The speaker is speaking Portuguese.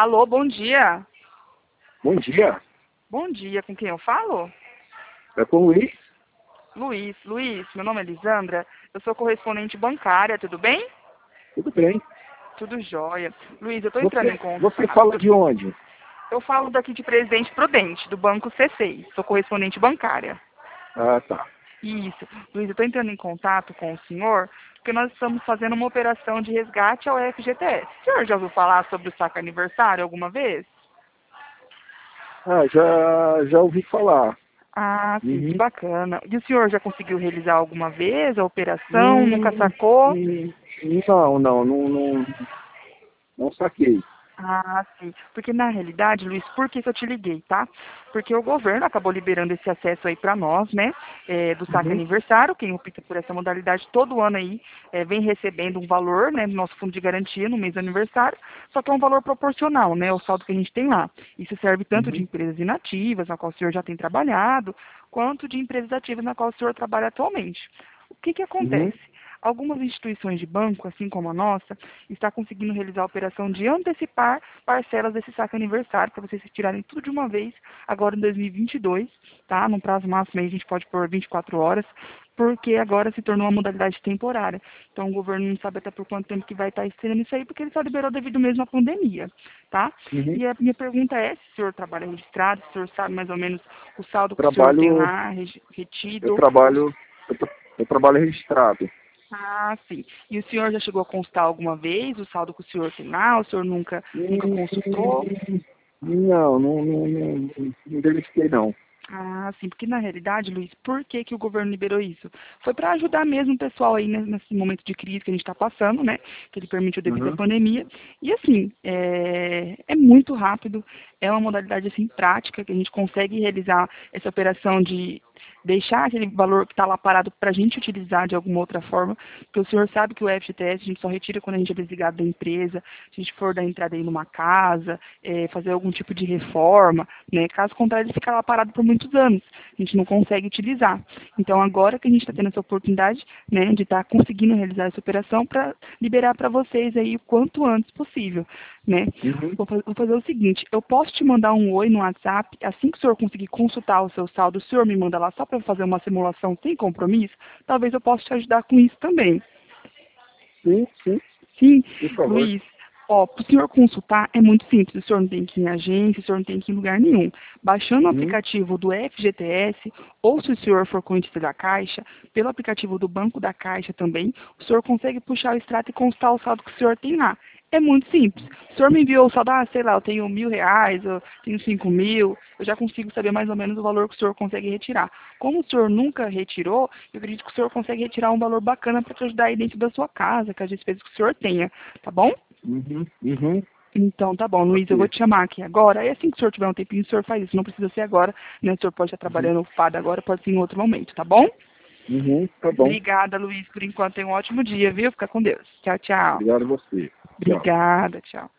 Alô, bom dia. Bom dia, Bom dia, com quem eu falo? é com o Luiz. Luiz, meu nome é Lisandra, eu sou correspondente bancária, tudo bem? Tudo bem. Tudo jóia. Luiz, eu estou entrando em Você contato. fala de onde? Eu falo daqui de Presidente Prudente, do Banco C6, sou correspondente bancária. Ah, tá. Isso. Luiz, eu estou entrando em contato com o senhor, porque nós estamos fazendo uma operação de resgate ao FGTS. O senhor já ouviu falar sobre o saque aniversário alguma vez? Ah, já ouvi falar. Ah, sim, que Uhum. bacana. E o senhor já conseguiu realizar alguma vez a operação? Nunca sacou? Não saquei. Ah, sim. Porque na realidade, Luiz, por que que eu te liguei, tá? Porque o governo acabou liberando esse acesso aí para nós, né? Do saque Uhum. aniversário, quem opta por essa modalidade todo ano aí vem recebendo um valor, né, do nosso fundo de garantia no mês do aniversário, só que é um valor proporcional, né, ao saldo que a gente tem lá. Isso serve tanto de Uhum. empresas inativas, na qual o senhor já tem trabalhado, quanto de empresas ativas na qual o senhor trabalha atualmente. O que que Uhum. acontece? Algumas instituições de banco, assim como a nossa, está conseguindo realizar a operação de antecipar parcelas desse saque aniversário, para vocês retirarem tudo de uma vez, agora em 2022, tá? No prazo máximo aí a gente pode pôr 24 horas, porque agora se tornou uma modalidade temporária. Então o governo não sabe até por quanto tempo que vai estar estendendo isso aí, porque ele só liberou devido mesmo à pandemia, tá? Uhum. E a minha pergunta é se o senhor trabalha registrado, se o senhor sabe mais ou menos o saldo que o senhor tem Trabalho, lá eu retido. trabalho, eu trabalho registrado. Ah, sim. E o senhor já chegou a consultar alguma vez o saldo que o senhor tem lá? O senhor nunca Hum, consultou? não verifiquei não. Ah, sim, porque na realidade, Luiz, por que que o governo liberou isso? Foi para ajudar mesmo o pessoal aí nesse momento de crise que a gente está passando, né? Que ele permitiu devido à Uhum. pandemia. E assim, é muito rápido, é uma modalidade assim prática que a gente consegue realizar essa operação de deixar aquele valor que está lá parado para a gente utilizar de alguma outra forma, porque o senhor sabe que o FGTS a gente só retira quando a gente é desligado da empresa, se a gente for dar entrada aí numa casa, fazer algum tipo de reforma, né? Caso contrário, ele fica lá parado por muitos anos. A gente não consegue utilizar. Então, agora que a gente está tendo essa oportunidade, né, de estar conseguindo realizar essa operação para liberar para vocês aí o quanto antes possível, né? Uhum. Vou fazer o seguinte, eu posso te mandar um oi no WhatsApp, assim que o senhor conseguir consultar o seu saldo, o senhor me manda lá só para eu fazer uma simulação sem compromisso, talvez eu possa te ajudar com isso também. Sim, sim, Sim, por favor. Luiz, ó, para o senhor consultar é muito simples, o senhor não tem que ir em agência, o senhor não tem que ir em lugar nenhum. Baixando o Uhum. aplicativo do FGTS, ou se o senhor for cliente da Caixa, pelo aplicativo do Banco da Caixa também, o senhor consegue puxar o extrato e consultar o saldo que o senhor tem lá. É muito simples. O senhor me enviou o saldo, sei lá, eu tenho R$ 1.000, eu tenho 5.000, eu já consigo saber mais ou menos o valor que o senhor consegue retirar. Como o senhor nunca retirou, eu acredito que o senhor consegue retirar um valor bacana para te ajudar aí dentro da sua casa, com as despesas que o senhor tenha, tá bom? Uhum. Uhum. Então, tá bom, Luiz, eu vou Ok. te chamar aqui agora. E assim que o senhor tiver um tempinho, o senhor faz isso. Não precisa ser agora, né? O senhor pode estar Uhum. trabalhando ocupado agora, pode ser em outro momento, tá bom? Uhum. Tá bom. Obrigada, Luiz. Por enquanto, tenha um ótimo dia, viu? Fica com Deus. Tchau, tchau. Obrigado a você. Tchau. Obrigada, tchau.